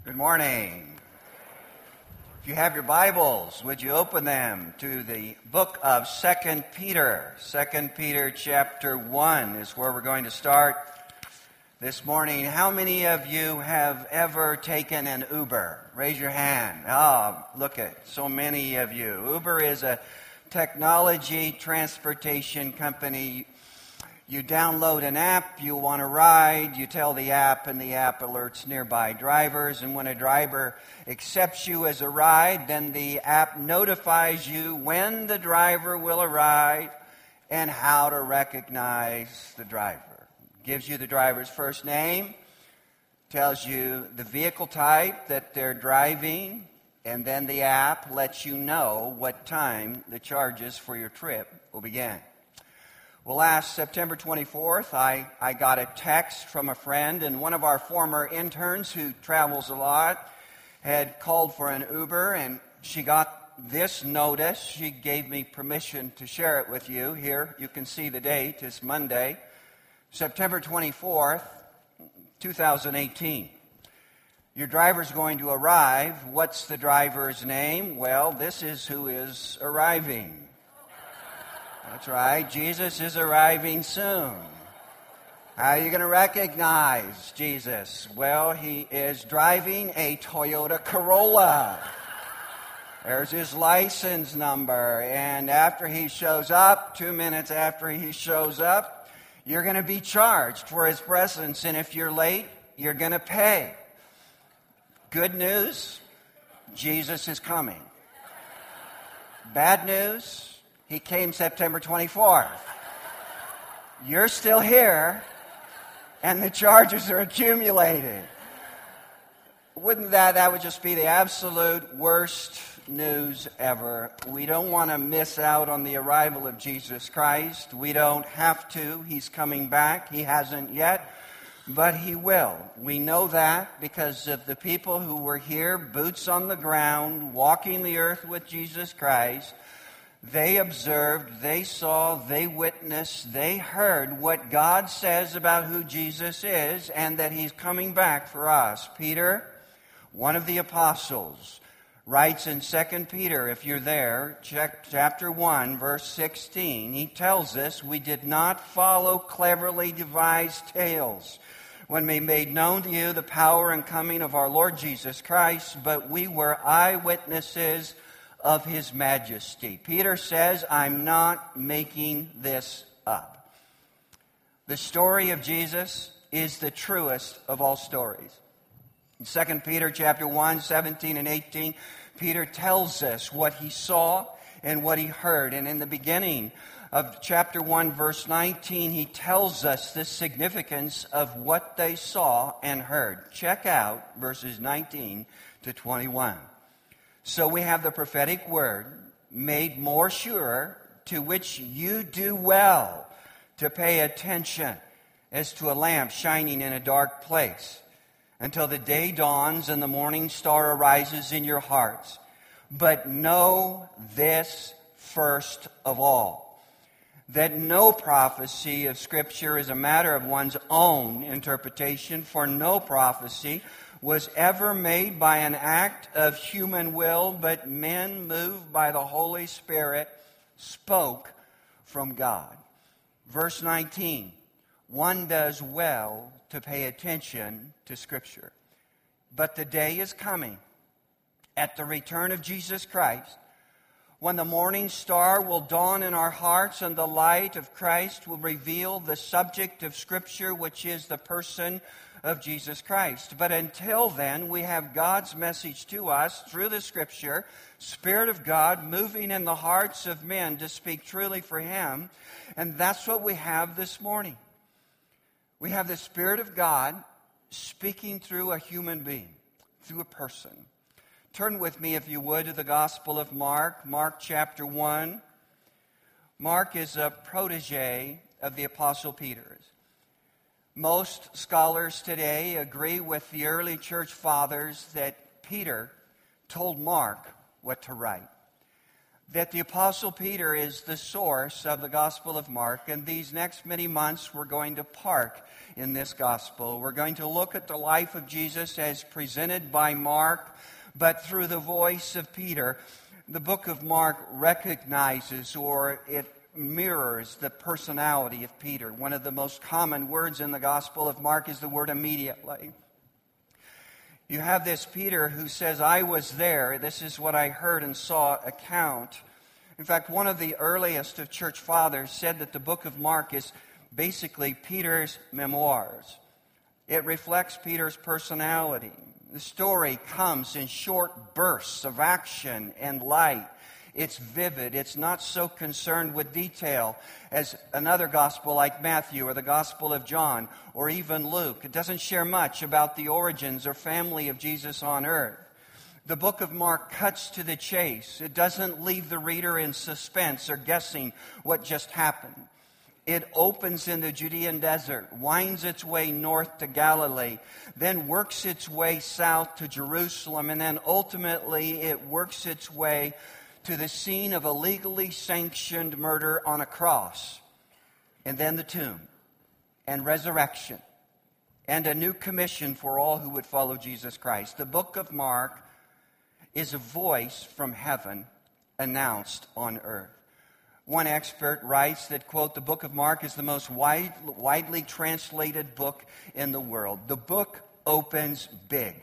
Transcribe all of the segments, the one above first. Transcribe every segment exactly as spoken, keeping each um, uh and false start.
Good morning. If you have your Bibles, would you open them to the book of Second Peter? Second Peter chapter one is where we're going to start this morning. How many of you have ever taken an Uber? Raise your hand. Oh, look at so many of you. Uber is a technology transportation company. You download an app, you want to ride, you tell the app, and the app alerts nearby drivers. And when a driver accepts you as a ride, then the app notifies you when the driver will arrive and how to recognize the driver. Gives you the driver's first name, tells you the vehicle type that they're driving, and then the app lets you know what time the charges for your trip will begin. Well, last September twenty-fourth, I, I got a text from a friend, and one of our former interns who travels a lot had called for an Uber, and she got this notice. She gave me permission to share it with you. Here, you can see the date. It's Monday, September twenty-fourth, twenty eighteen. Your driver's going to arrive. What's the driver's name? Well, this is who is arriving. That's right. Jesus is arriving soon. How are you going to recognize Jesus? Well, he is driving a Toyota Corolla. There's his license number. And after he shows up, two minutes after he shows up, you're going to be charged for his presence. And if you're late, you're going to pay. Good news, Jesus is coming. Bad news, he came September twenty-fourth. You're still here, and the charges are accumulating. Wouldn't that, that would just be the absolute worst news ever. We don't want to miss out on the arrival of Jesus Christ. We don't have to. He's coming back. He hasn't yet, but he will. We know that because of the people who were here, boots on the ground, walking the earth with Jesus Christ. They observed, they saw, they witnessed, they heard what God says about who Jesus is and that he's coming back for us. Peter, one of the apostles, writes in Second Peter, if you're there, check chapter one, verse sixteen. He tells us, we did not follow cleverly devised tales when we made known to you the power and coming of our Lord Jesus Christ, but we were eyewitnesses of his majesty. Peter says, I'm not making this up. The story of Jesus is the truest of all stories. In Second Peter chapter one, seventeen and eighteen, Peter tells us what he saw and what he heard. And in the beginning of chapter one, verse nineteen, he tells us the significance of what they saw and heard. Check out verses nineteen to twenty-one. So we have the prophetic word made more sure, to which you do well to pay attention as to a lamp shining in a dark place, until the day dawns and the morning star arises in your hearts. But know this first of all, that no prophecy of Scripture is a matter of one's own interpretation, for no prophecy was ever made by an act of human will, but men moved by the Holy Spirit spoke from God. Verse nineteen, one does well to pay attention to Scripture. But the day is coming at the return of Jesus Christ, when the morning star will dawn in our hearts and the light of Christ will reveal the subject of Scripture, which is the person of Jesus Christ. But until then, we have God's message to us through the Scripture, Spirit of God moving in the hearts of men to speak truly for Him. And that's what we have this morning. We have the Spirit of God speaking through a human being, through a person. Turn with me, if you would, to the Gospel of Mark, Mark chapter one. Mark is a protege of the Apostle Peter. Most scholars today agree with the early church fathers that Peter told Mark what to write. that the Apostle Peter is the source of the Gospel of Mark, and these next many months we're going to park in this Gospel. We're going to look at the life of Jesus as presented by Mark, but through the voice of Peter. The book of Mark recognizes, or it mirrors, the personality of Peter. One of the most common words in the Gospel of Mark is the word immediately. You have this Peter who says, I was there. This is what I heard and saw account. In fact, one of the earliest of church fathers said that the book of Mark is basically Peter's memoirs. It reflects Peter's personality. The story comes in short bursts of action and light. It's vivid. It's not so concerned with detail as another gospel like Matthew or the Gospel of John or even Luke. It doesn't share much about the origins or family of Jesus on earth. The book of Mark cuts to the chase. It doesn't leave the reader in suspense or guessing what just happened. It opens in the Judean desert, winds its way north to Galilee, then works its way south to Jerusalem, and then ultimately it works its way to the scene of a legally sanctioned murder on a cross, and then the tomb, and resurrection, and a new commission for all who would follow Jesus Christ. The book of Mark is a voice from heaven announced on earth. One expert writes that, quote, the book of Mark is the most wide, widely translated book in the world. The book opens big.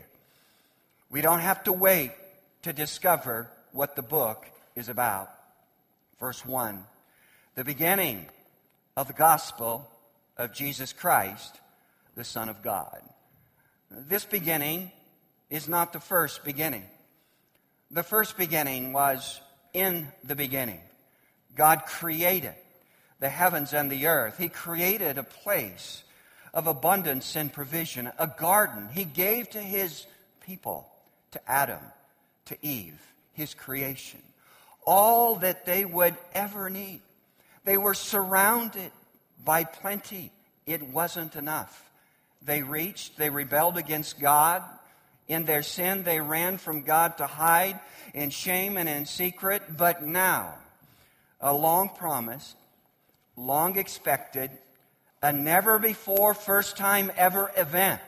We don't have to wait to discover what the book is about. Verse one, the beginning of the gospel of Jesus Christ, the Son of God. This beginning is not the first beginning. The first beginning was in the beginning. God created the heavens and the earth. He created a place of abundance and provision, a garden. He gave to His people, to Adam, to Eve, His creation, all that they would ever need. They were surrounded by plenty. It wasn't enough. They reached, they rebelled against God. In their sin, they ran from God to hide in shame and in secret. But now, a long promised, long expected, a never before, first time ever event,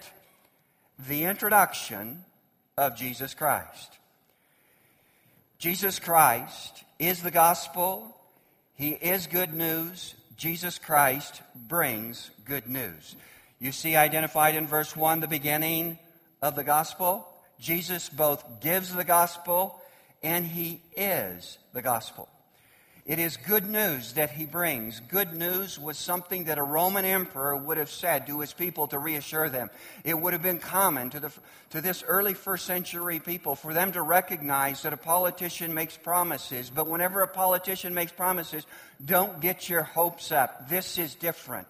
the introduction of Jesus Christ. Jesus Christ is the gospel. He is good news. Jesus Christ brings good news. You see identified in verse one, the beginning of the gospel. Jesus both gives the gospel and He is the gospel. It is good news that He brings. Good news was something that a Roman emperor would have said to his people to reassure them. It would have been common to the to this early first century people for them to recognize that a politician makes promises. But whenever a politician makes promises, don't get your hopes up. This is different.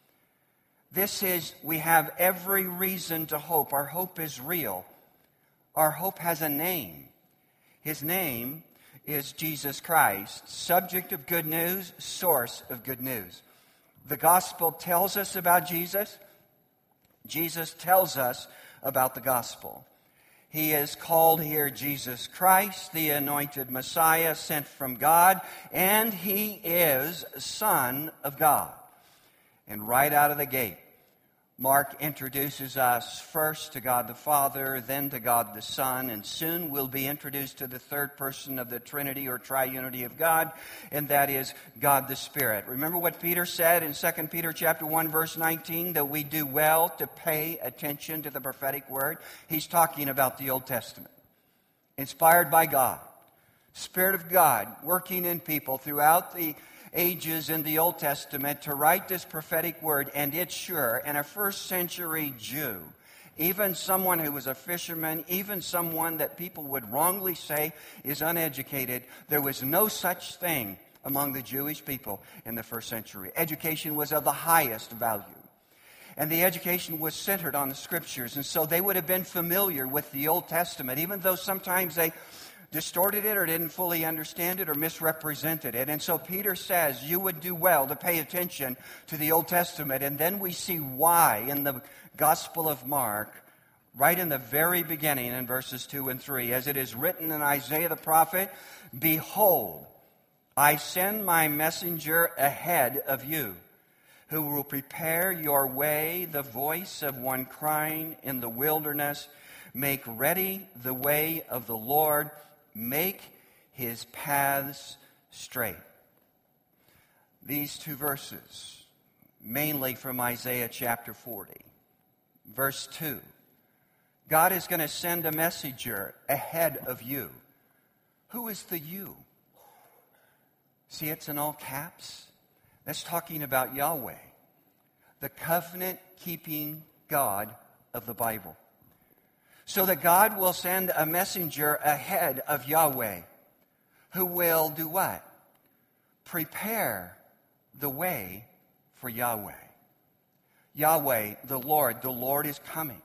This is, we have every reason to hope. Our hope is real. Our hope has a name. His name is Jesus Christ, subject of good news, source of good news. The gospel tells us about Jesus. Jesus tells us about the gospel. He is called here Jesus Christ, the anointed Messiah sent from God, and He is Son of God. And right out of the gate, Mark introduces us first to God the Father, then to God the Son, and soon we'll be introduced to the third person of the Trinity or triunity of God, and that is God the Spirit. Remember what Peter said in Second Peter chapter one, verse nineteen, that we do well to pay attention to the prophetic word. He's talking about the Old Testament. Inspired by God, Spirit of God working in people throughout the ages in the Old Testament to write this prophetic word, and it's sure. And a first century Jew, even someone who was a fisherman, even someone that people would wrongly say is uneducated, there was no such thing among the Jewish people in the first century. Education was of the highest value. And the education was centered on the Scriptures. And so they would have been familiar with the Old Testament, even though sometimes they distorted it or didn't fully understand it or misrepresented it. And so Peter says you would do well to pay attention to the Old Testament. And then we see why in the Gospel of Mark, right in the very beginning in verses two and three, as it is written in Isaiah the prophet, behold, I send my messenger ahead of you, who will prepare your way, the voice of one crying in the wilderness, make ready the way of the Lord, make his paths straight. These two verses, mainly from Isaiah chapter forty. Verse two, God is going to send a messenger ahead of you. Who is the you? See, it's in all caps. That's talking about Yahweh, the covenant-keeping God of the Bible. So that God will send a messenger ahead of Yahweh who will do what? Prepare the way for Yahweh. Yahweh, the Lord, the Lord is coming.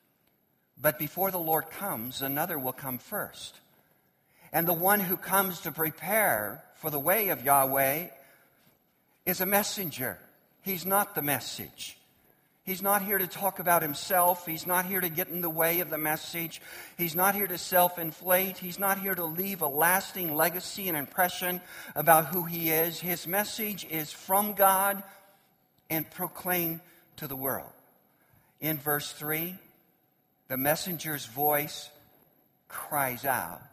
But before the Lord comes, another will come first. And the one who comes to prepare for the way of Yahweh is a messenger. He's not the message. He's not here to talk about himself. He's not here to get in the way of the message. He's not here to self-inflate. He's not here to leave a lasting legacy and impression about who he is. His message is from God and proclaimed to the world. In verse three, the messenger's voice cries out,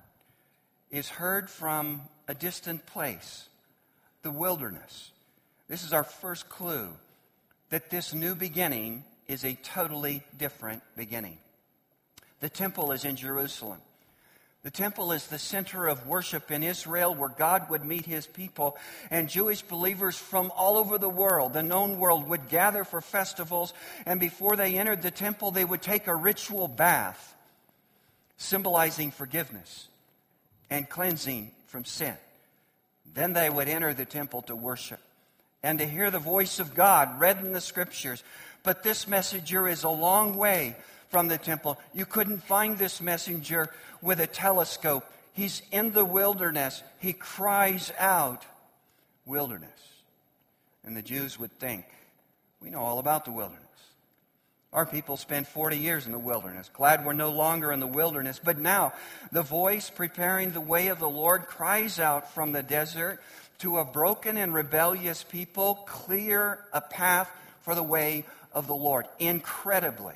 is heard from a distant place, the wilderness. This is our first clue that this new beginning is a totally different beginning. The temple is in Jerusalem. The temple is the center of worship in Israel where God would meet his people. And Jewish believers from all over the world, the known world, would gather for festivals. And before they entered the temple, they would take a ritual bath, symbolizing forgiveness and cleansing from sin. Then they would enter the temple to worship and to hear the voice of God read in the scriptures. But this messenger is a long way from the temple. You couldn't find this messenger with a telescope. He's in the wilderness. He cries out, wilderness. And the Jews would think, we know all about the wilderness. Our people spent forty years in the wilderness. Glad we're no longer in the wilderness. But now, the voice preparing the way of the Lord cries out from the desert to a broken and rebellious people, clear a path for the way of the Lord. Incredibly,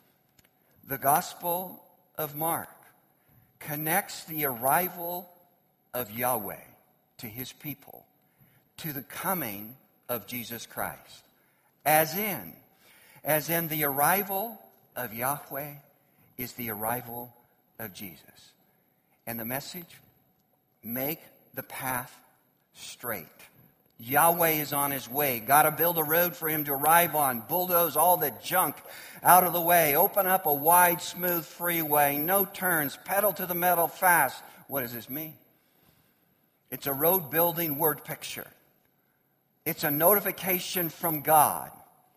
the Gospel of Mark connects the arrival of Yahweh to his people to the coming of Jesus Christ. As in, as in the arrival of Yahweh is the arrival of Jesus. And the message, make the path straight. Yahweh is on his way. Got to build a road for him to arrive on. Bulldoze all the junk out of the way. Open up a wide, smooth freeway. No turns. Pedal to the metal fast. What does this mean? It's a road building word picture. It's a notification from God.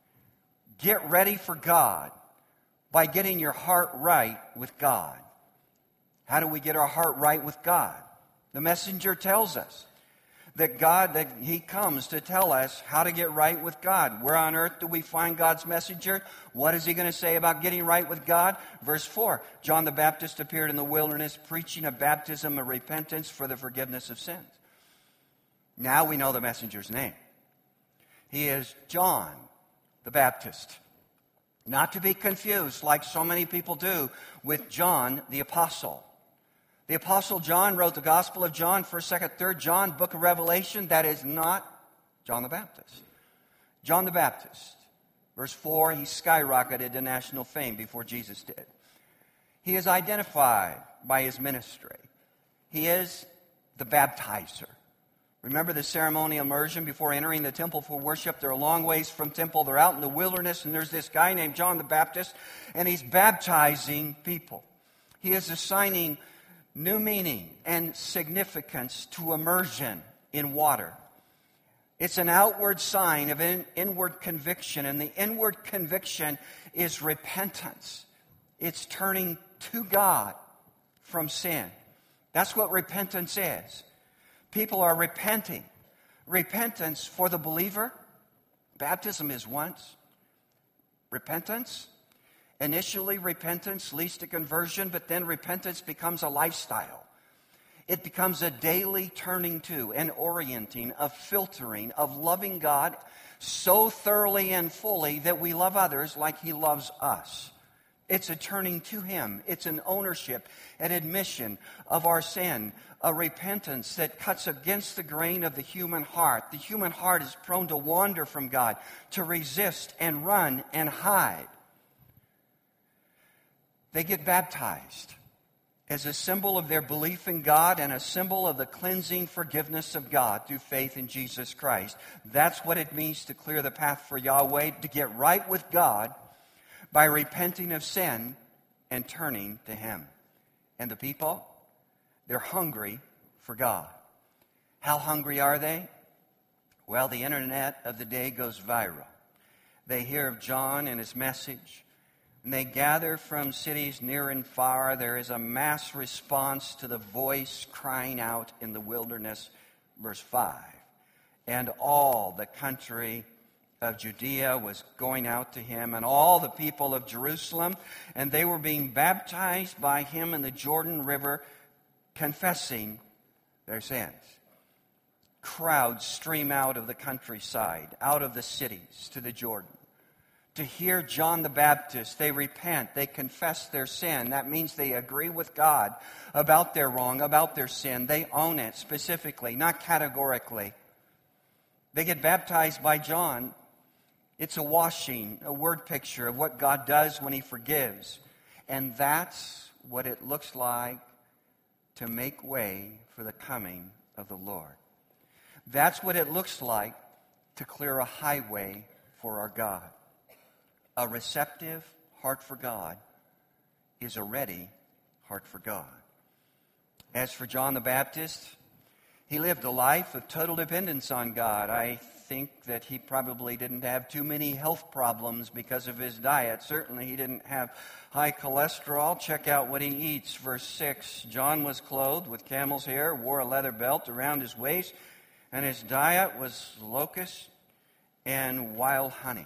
Get ready for God by getting your heart right with God. How do we get our heart right with God? The messenger tells us that God, that he comes to tell us how to get right with God. Where on earth do we find God's messenger? What is he going to say about getting right with God? Verse four, John the Baptist appeared in the wilderness preaching a baptism of repentance for the forgiveness of sins. Now we know the messenger's name. He is John the Baptist. Not to be confused, like so many people do, with John the Apostle. The Apostle John wrote the Gospel of John, first, second, third John, book of Revelation. That is not John the Baptist. John the Baptist, verse four, he skyrocketed to national fame before Jesus did. He is identified by his ministry. He is the baptizer. Remember the ceremonial immersion before entering the temple for worship? They're a long ways from temple. They're out in the wilderness, and there's this guy named John the Baptist, and he's baptizing people. He is assigning new meaning and significance to immersion in water. It's an outward sign of an inward conviction, and the inward conviction is repentance. It's turning to God from sin. That's what repentance is. People are repenting. Repentance for the believer, baptism is once. Repentance, initially repentance leads to conversion, but then repentance becomes a lifestyle. It becomes a daily turning to and orienting, of filtering, of loving God so thoroughly and fully that we love others like He loves us. It's a turning to Him. It's an ownership, an admission of our sin, a repentance that cuts against the grain of the human heart. The human heart is prone to wander from God, to resist and run and hide. They get baptized as a symbol of their belief in God and a symbol of the cleansing forgiveness of God through faith in Jesus Christ. That's what it means to clear the path for Yahweh, to get right with God by repenting of sin and turning to Him. And the people, they're hungry for God. How hungry are they? Well, the internet of the day goes viral. They hear of John and his message, and they gather from cities near and far. There is a mass response to the voice crying out in the wilderness, verse five. And all the country of Judea was going out to him, and all the people of Jerusalem, and they were being baptized by him in the Jordan River, confessing their sins. Crowds stream out of the countryside, out of the cities to the Jordan to hear John the Baptist. They repent, they confess their sin. That means they agree with God about their wrong, about their sin. They own it specifically, not categorically. They get baptized by John. It's a washing, a word picture of what God does when He forgives. And that's what it looks like to make way for the coming of the Lord. That's what it looks like to clear a highway for our God. A receptive heart for God is a ready heart for God. As for John the Baptist, he lived a life of total dependence on God. I think that he probably didn't have too many health problems because of his diet. Certainly he didn't have high cholesterol. Check out what he eats. Verse six, John was clothed with camel's hair, wore a leather belt around his waist, and his diet was locusts and wild honey.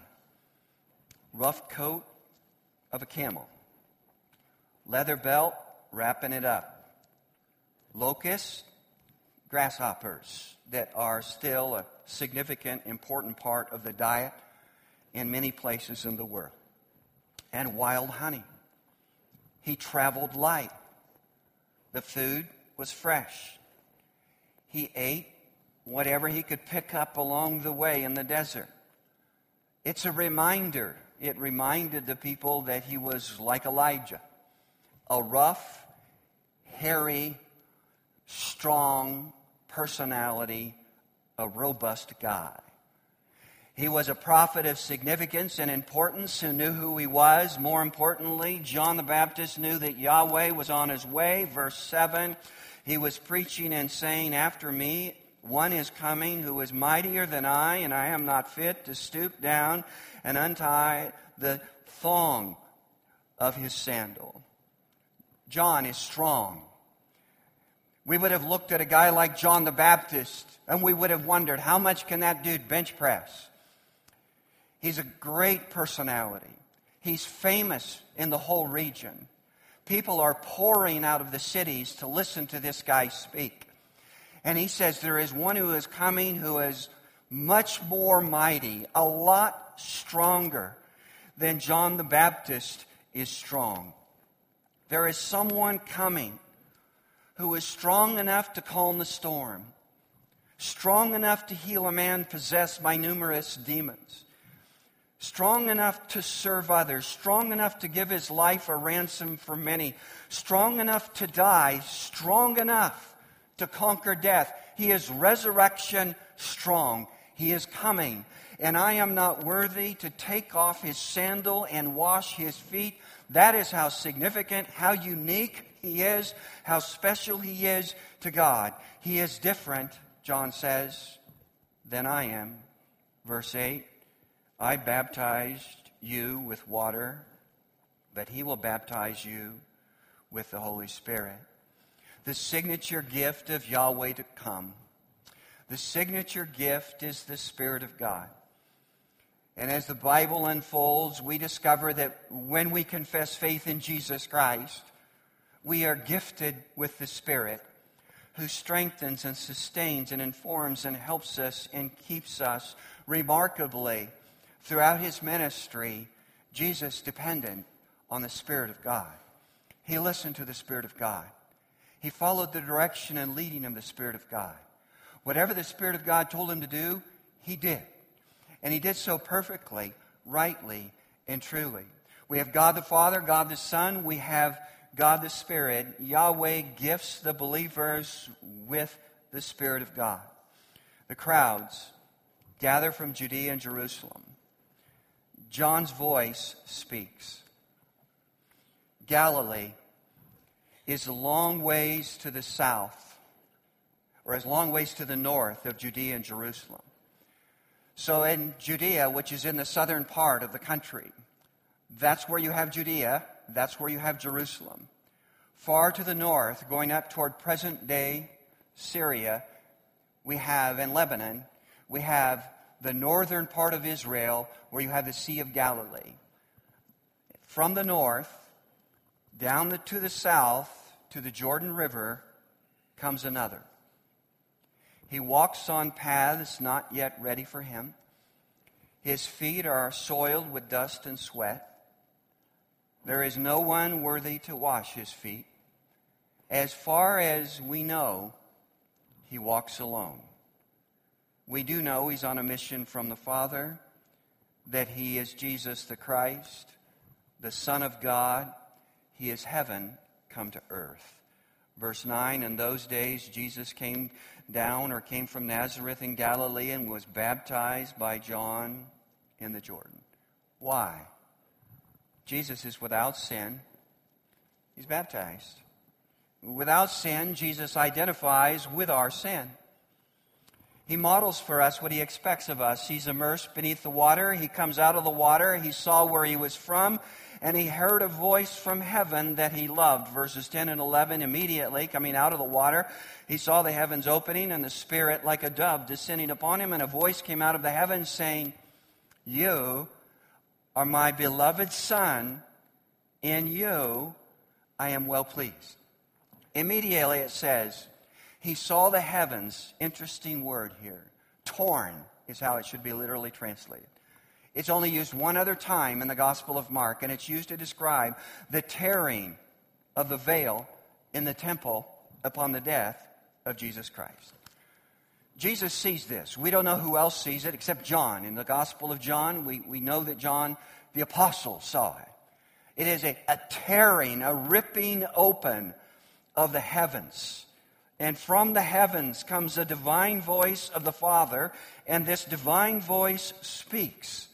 Rough coat of a camel. Leather belt, wrapping it up. Locusts, grasshoppers that are still a significant, important part of the diet in many places in the world. And wild honey. He traveled light. The food was fresh. He ate whatever he could pick up along the way in the desert. It's a reminder. It reminded the people that he was like Elijah, a rough, hairy, strong personality, a robust guy. He was a prophet of significance and importance who knew who he was. More importantly, John the Baptist knew that Yahweh was on his way. Verse seven, he was preaching and saying, "After me, one is coming who is mightier than I, and I am not fit to stoop down and untie the thong of his sandal." John is strong. We would have looked at a guy like John the Baptist, and we would have wondered, how much can that dude bench press? He's a great personality. He's famous in the whole region. People are pouring out of the cities to listen to this guy speak. And he says there is one who is coming who is much more mighty, a lot stronger than John the Baptist is strong. There is someone coming who is strong enough to calm the storm, strong enough to heal a man possessed by numerous demons, strong enough to serve others, strong enough to give his life a ransom for many, strong enough to die, strong enough to conquer death. He is resurrection strong. He is coming. And I am not worthy to take off his sandal and wash his feet. That is how significant, how unique he is, how special he is to God. He is different, John says, than I am. Verse eight, I baptized you with water, but he will baptize you with the Holy Spirit. The signature gift of Yahweh to come. The signature gift is the Spirit of God. And as the Bible unfolds, we discover that when we confess faith in Jesus Christ, we are gifted with the Spirit who strengthens and sustains and informs and helps us and keeps us. Remarkably, throughout his ministry, Jesus depended on the Spirit of God. He listened to the Spirit of God. He followed the direction and leading of the Spirit of God. Whatever the Spirit of God told him to do, he did. And he did so perfectly, rightly, and truly. We have God the Father, God the Son. We have God the Spirit. Yahweh gifts the believers with the Spirit of God. The crowds gather from Judea and Jerusalem. John's voice speaks. Galilee is a long ways to the south, or as long ways to the north of Judea and Jerusalem. So in Judea, which is in the southern part of the country, that's where you have Judea, that's where you have Jerusalem. Far to the north, going up toward present-day Syria, we have, in Lebanon, we have the northern part of Israel, where you have the Sea of Galilee. From the north, down the, to the south, to the Jordan River, comes another. He walks on paths not yet ready for him. His feet are soiled with dust and sweat. There is no one worthy to wash his feet. As far as we know, he walks alone. We do know he's on a mission from the Father, that he is Jesus the Christ, the Son of God. He is heaven come to earth. Verse nine, in those days Jesus came down or came from Nazareth in Galilee and was baptized by John in the Jordan. Why? Jesus is without sin. He's baptized. Without sin, Jesus identifies with our sin. He models for us what he expects of us. He's immersed beneath the water. He comes out of the water. He saw where he was from, and he heard a voice from heaven that he loved. Verses ten and eleven, immediately coming out of the water, he saw the heavens opening and the Spirit like a dove descending upon him, and a voice came out of the heavens saying, "You are my beloved Son. In you I am well pleased." Immediately it says, he saw the heavens, interesting word here, torn is how it should be literally translated. It's only used one other time in the Gospel of Mark, and it's used to describe the tearing of the veil in the temple upon the death of Jesus Christ. Jesus sees this. We don't know who else sees it except John. In the Gospel of John, we, we know that John, the apostle, saw it. It is a, a tearing, a ripping open of the heavens. And from the heavens comes a divine voice of the Father, and this divine voice speaks.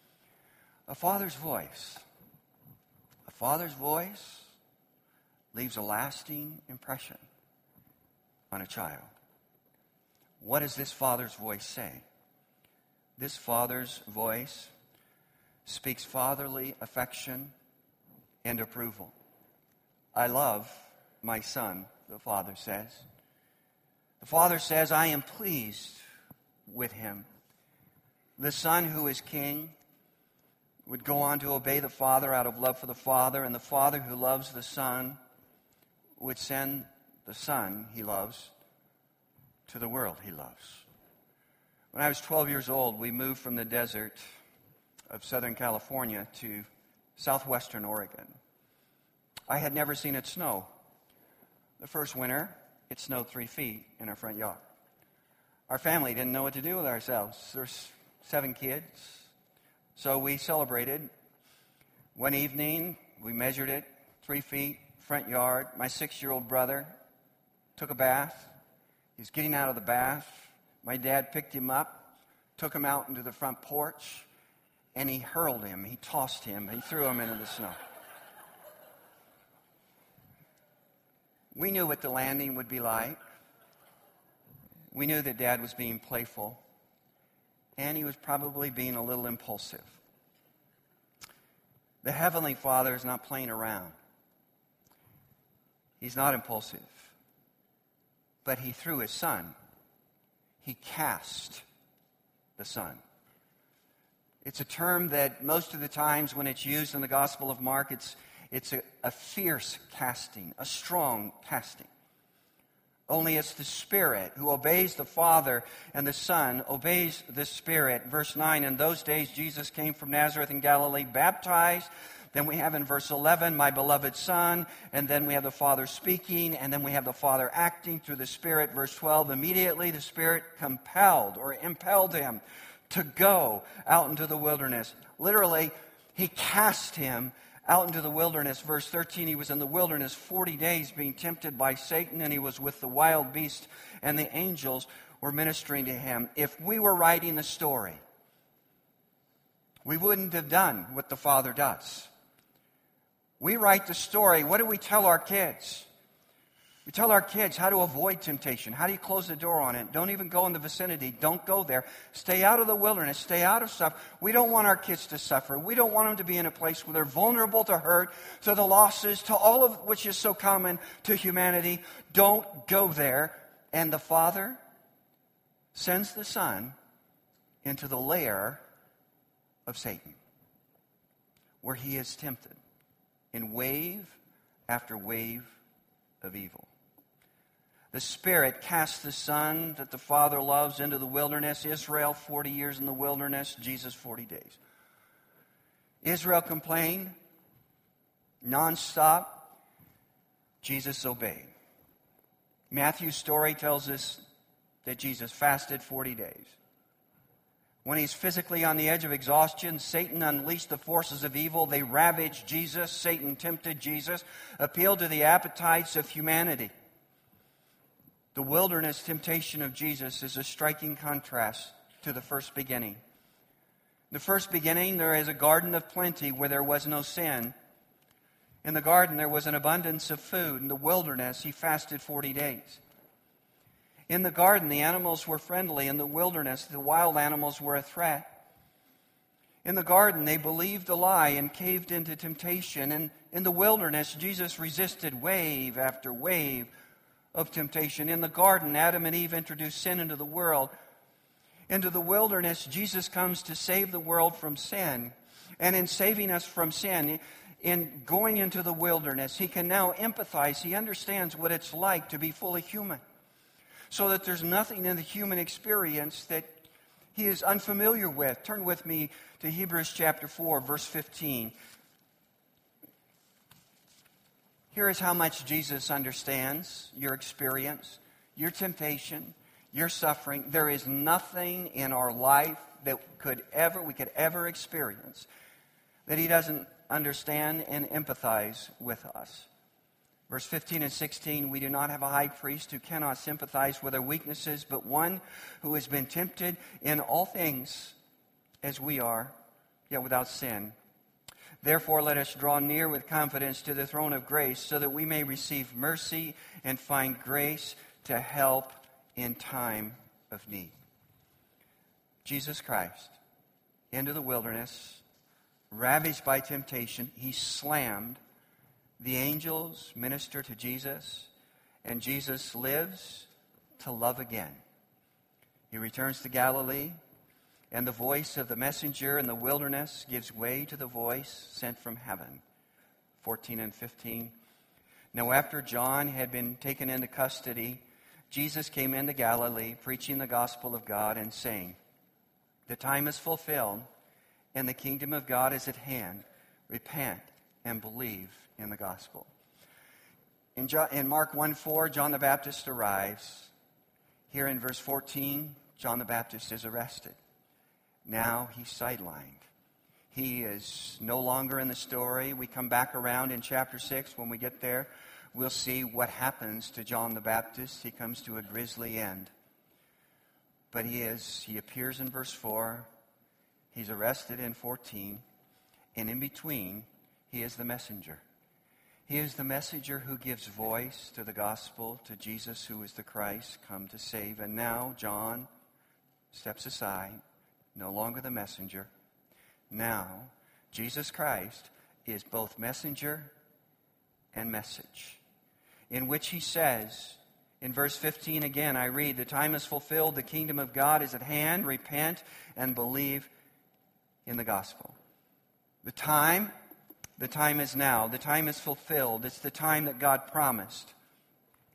A father's voice. A father's voice leaves a lasting impression on a child. What does this father's voice say? This father's voice speaks fatherly affection and approval. I love my son, the Father says. The Father says, I am pleased with him. The Son, who is king, would go on to obey the Father out of love for the Father, and the Father who loves the Son would send the Son he loves to the world he loves. When I was twelve years old, we moved from the desert of Southern California to southwestern Oregon. I had never seen it snow. The first winter, it snowed three feet in our front yard. Our family didn't know what to do with ourselves. There's seven kids. So we celebrated. One evening, we measured it, three feet, front yard. My six-year-old brother took a bath. He's getting out of the bath. My dad picked him up, took him out into the front porch, and he hurled him. He tossed him. He threw him into the snow. We knew what the landing would be like. We knew that Dad was being playful, and he was probably being a little impulsive. The Heavenly Father is not playing around. He's not impulsive. But he threw his Son. He cast the Son. It's a term that most of the times when it's used in the Gospel of Mark, it's It's a, a fierce casting, a strong casting. Only it's the Spirit who obeys the Father, and the Son obeys the Spirit. Verse nine, in those days Jesus came from Nazareth in Galilee, baptized. Then we have in verse eleven, my beloved Son. And then we have the Father speaking. And then we have the Father acting through the Spirit. Verse twelve, immediately the Spirit compelled or impelled him to go out into the wilderness. Literally, he cast him out into the wilderness. Verse thirteen, he was in the wilderness forty days being tempted by Satan, and he was with the wild beasts, and the angels were ministering to him. If we were writing the story, we wouldn't have done what the Father does. We write the story. What do we tell our kids? We tell our kids how to avoid temptation. How do you close the door on it? Don't even go in the vicinity. Don't go there. Stay out of the wilderness. Stay out of stuff. We don't want our kids to suffer. We don't want them to be in a place where they're vulnerable to hurt, to the losses, to all of which is so common to humanity. Don't go there. And the Father sends the Son into the lair of Satan, where he is tempted in wave after wave of evil. The Spirit casts the Son that the Father loves into the wilderness. Israel, forty years in the wilderness. Jesus, forty days. Israel complained nonstop. Jesus obeyed. Matthew's story tells us that Jesus fasted forty days. When he's physically on the edge of exhaustion, Satan unleashed the forces of evil. They ravaged Jesus. Satan tempted Jesus, appealed to the appetites of humanity. The wilderness temptation of Jesus is a striking contrast to the first beginning. In the first beginning, there is a garden of plenty where there was no sin. In the garden, there was an abundance of food. In the wilderness, he fasted forty days. In the garden, the animals were friendly. In the wilderness, the wild animals were a threat. In the garden, they believed a lie and caved into temptation. And in the wilderness, Jesus resisted wave after wave of temptation. In the garden, Adam and Eve introduced sin into the world. Into the wilderness, Jesus comes to save the world from sin. And in saving us from sin, in going into the wilderness, he can now empathize. He understands what it's like to be fully human, so that there's nothing in the human experience that he is unfamiliar with. Turn with me to Hebrews chapter four, verse fifteen. Here is how much Jesus understands your experience, your temptation, your suffering. There is nothing in our life that could ever we could ever experience that he doesn't understand and empathize with us. Verse fifteen and sixteen, we do not have a high priest who cannot sympathize with our weaknesses, but one who has been tempted in all things as we are, yet without sin. Therefore, let us draw near with confidence to the throne of grace, so that we may receive mercy and find grace to help in time of need. Jesus Christ, into the wilderness, ravaged by temptation, he slammed. The angels minister to Jesus, and Jesus lives to love again. He returns to Galilee, and the voice of the messenger in the wilderness gives way to the voice sent from heaven. fourteen and fifteen. Now after John had been taken into custody, Jesus came into Galilee, preaching the gospel of God and saying, the time is fulfilled, and the kingdom of God is at hand. Repent and believe in the gospel. In, John, in Mark one four, John the Baptist arrives. Here in verse fourteen, John the Baptist is arrested. Now he's sidelined. He is no longer in the story. We come back around in chapter six. When we get there, we'll see what happens to John the Baptist. He comes to a grisly end. But he is, he appears in verse four. He's arrested in fourteen. And in between, he is the messenger. He is the messenger who gives voice to the gospel, to Jesus who is the Christ, come to save. And now John steps aside, no longer the messenger. Now, Jesus Christ is both messenger and message, in which he says, in verse fifteen again, I read, the time is fulfilled, the kingdom of God is at hand, repent and believe in the gospel. The time, the time is now. The time is fulfilled. It's the time that God promised.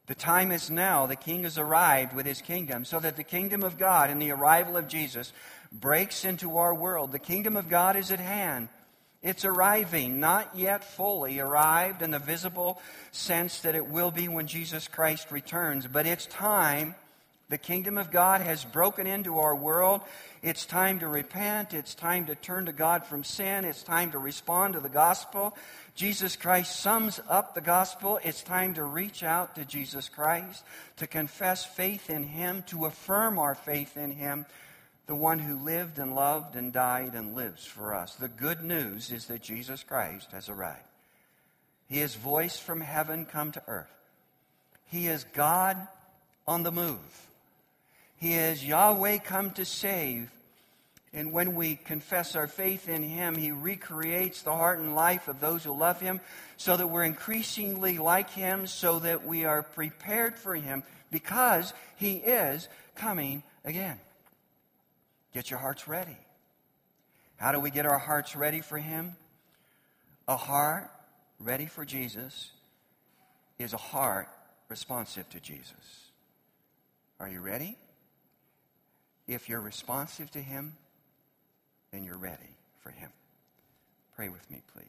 The time is now. The King has arrived with his kingdom, so that the kingdom of God and the arrival of Jesus breaks into our world. The kingdom of God is at hand. It's arriving, not yet fully arrived in the visible sense that it will be when Jesus Christ returns, but it's time. The kingdom of God has broken into our world. It's time to repent. It's time to turn to God from sin. It's time to respond to the gospel. Jesus Christ sums up the gospel. It's time to reach out to Jesus Christ, to confess faith in Him, to affirm our faith in Him, the one who lived and loved and died and lives for us. The good news is that Jesus Christ has arrived. He is voice from heaven come to earth. He is God on the move. He is Yahweh come to save. And when we confess our faith in Him, He recreates the heart and life of those who love Him so that we're increasingly like Him, so that we are prepared for Him because He is coming again. Get your hearts ready. How do we get our hearts ready for Him? A heart ready for Jesus is a heart responsive to Jesus. Are you ready? If you're responsive to Him, then you're ready for Him. Pray with me, please.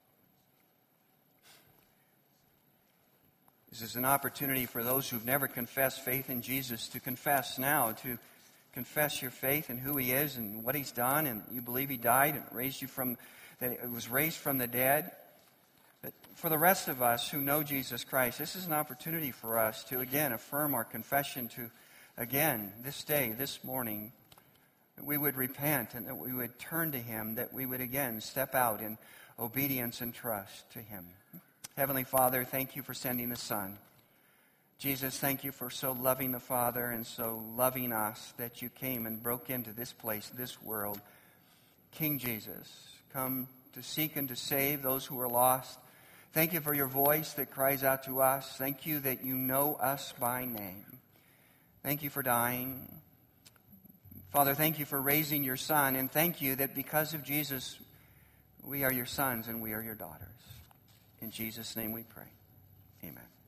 This is an opportunity for those who've never confessed faith in Jesus to confess now, to confess your faith in who He is and what He's done, and you believe He died and raised you from, that it was raised from the dead. But for the rest of us who know Jesus Christ, this is an opportunity for us to again affirm our confession, to again this day, this morning, that we would repent and that we would turn to Him, that we would again step out in obedience and trust to Him. Heavenly Father, thank You for sending the Son. Jesus, thank You for so loving the Father and so loving us that You came and broke into this place, this world. King Jesus, come to seek and to save those who are lost. Thank You for Your voice that cries out to us. Thank You that You know us by name. Thank You for dying. Father, thank You for raising Your Son, and thank You that because of Jesus, we are Your sons and we are Your daughters. In Jesus' name we pray. Amen.